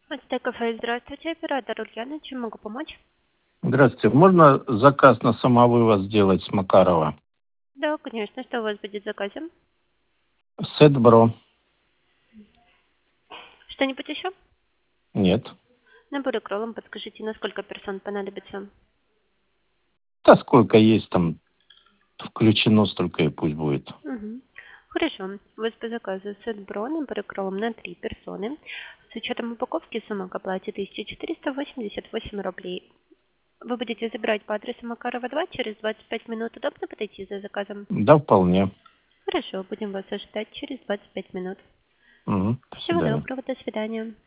Ацтек кафе, здравствуйте, оператор Ульяна, чем могу помочь? Здравствуйте. Можно заказ на самовывоз сделать с Макарова? Да, конечно, что у вас будет в заказе? Сет Бро. Что-нибудь еще? Нет. Наборы кролом, подскажите, на сколько персон понадобится? Да сколько есть там включено, столько и пусть будет. Угу. Хорошо, у вас по заказу сет бро, наборы кролом на 3 персоны. С учетом упаковки сумма к оплате 1488 рублей. Вы будете забирать по адресу Макарова 2, через 25 минут удобно подойти за заказом? Да, вполне. Хорошо, будем вас ожидать через 25 минут. До Всего свидания. доброго, до свидания.